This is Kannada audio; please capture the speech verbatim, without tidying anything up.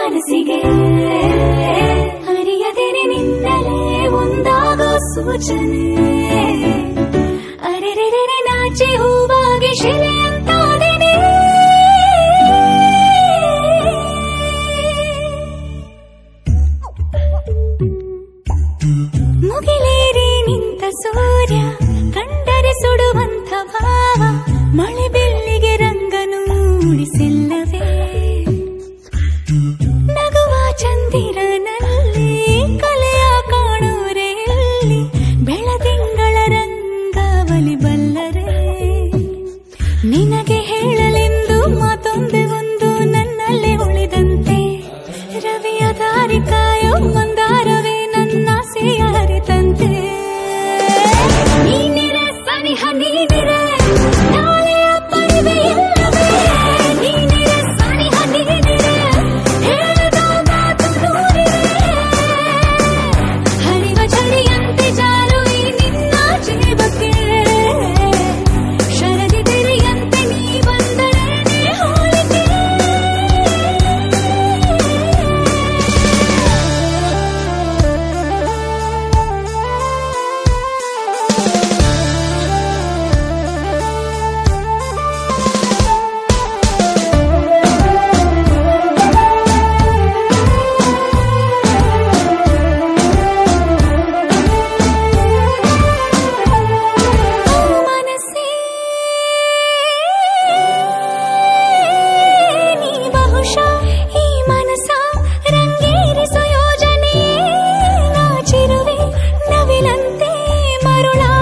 ಮನಸ್ಸಿಗೆ ಅರಿಯದೇನೆ ನಿನ್ನಲೇ ಒಂದಾಗೋ ಸೂಚನೆ ಅರೆರೆರೆ ನಾಚಿ ಹೂವಾಗಿ ಶಿಲೆ ಅಂತಾದೇನೆ ಮುಗಿಲೇರಿ ನಿಂತ ಸೂರ್ಯ ಕಂಡರೆ ಸುಡುವಂತ ಭಾವ ಮಳೆ ಬೆಳ್ಳಿಗೆ ರಂಗನು ಮೂಡಿಸಿಲ್ಲವೇ ನಗುವ ಚಂದಿರನಲ್ಲಿ ಕಲೆಯ ಕಾಣೋರೆ ಇಲ್ಲಿ ಬೆಳದಿಂಗಳ ರಂಗಾವಲಿ ಬಲ್ಲರೆ ನಿನಗೆ ಹೇಳಲೆಂದು ಮಾತೊಂದೆ ಒಂದು ನನ್ನಲ್ಲೇ ಉಳಿದಂತೆ ರವಿಯ ದಾರಿ ಕಾಯೋ ಮಂದಾರವೇ ನನ್ನ ಸೇಯಾರಿತಂತೆ ನೀನಿರೆ ಸನಿಹ ನೀನಿರೆ ನಾಳೆಯ ಪರಿವೆ ಇಲ್ಲವೇ ನೀನಿರೆ ಸನಿಹ ನೀನಿರೆ ಹೇಳಿದ ಮಾತು ನೂರಿರೆ ಹರಿವ ಚಳಿಯಂತೆ ಜಾರು ಈ ನಿನ್ನ ಜೀವಕ್ಕೆ ಶರದಿ ತೆರೆಯಂತೆ ನೀ ಬಂದರೇನೆ ಹೋಲಿಕೆ ಮನಸ್ಸೇ ನೀ ಬಹುಶಃ ಈ ಮನಸ್ಸ ರಂಗೇರಿಸೋ ಯೋಜನೆ ನಾಚಿರುವೆ ನವಿಲಂತೆ ಮರುಳಾ